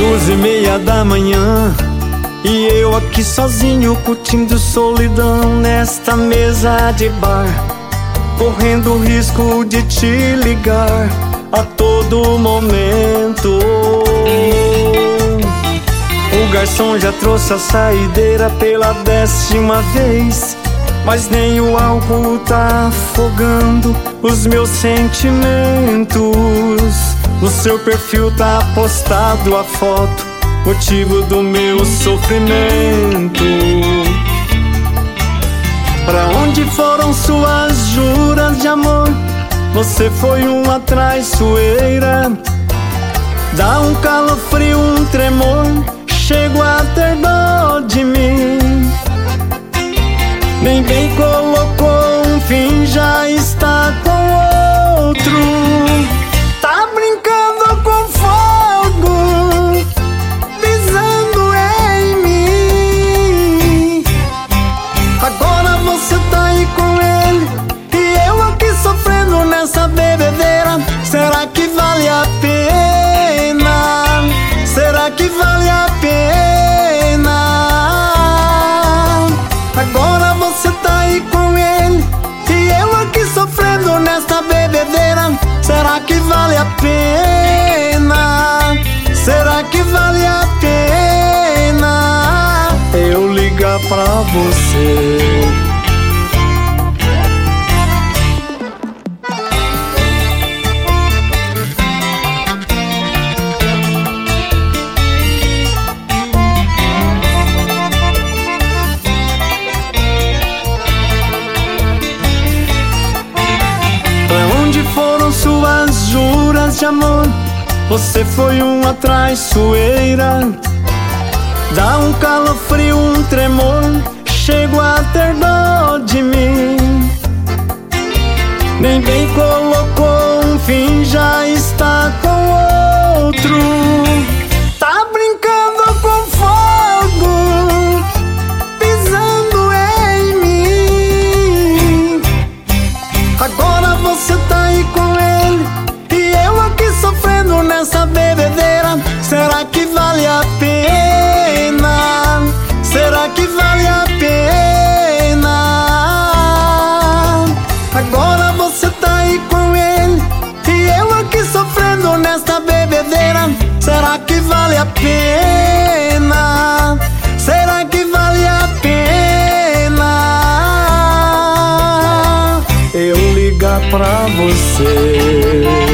2:30 da manhã e eu aqui sozinho curtindo solidão nesta mesa de bar, correndo o risco de te ligar a todo momento. O garçom já trouxe a saideira pela 10ª vez, mas nem o álcool tá afogando os meus sentimentos. No seu perfil tá postado a foto, motivo do meu sofrimento. Pra onde foram suas juras de amor? Você foi uma traiçoeira. Dá um calafrio, um tremor, chego a ter dó de mim. Nem bem colocou um fim, já está com outro. Tá brincando com fogo, pisando em mim. Agora você tá aí com ele e eu aqui sofrendo nessa bebedeira. Será que vale a pena? Será que vale a pena? Agora você tá aí com ele e eu aqui sofrendo nesta bebedeira. Será que vale a pena? Será que vale a pena eu ligar pra você? Foram suas juras de amor? Você foi uma traiçoeira. Dá um calafrio, um tremor, chego a ter dó de mim. Nem bem colocou um fim, já está com outro. Tá brincando com fogo, pisando em mim. Agora você tá aí com ele e eu aqui sofrendo nessa bebedeira. Será que vale a pena? Será que vale a pena? Agora você tá aí com ele e eu aqui sofrendo nessa bebedeira. Será que vale a pena? Será que vale a pena eu ligar pra você?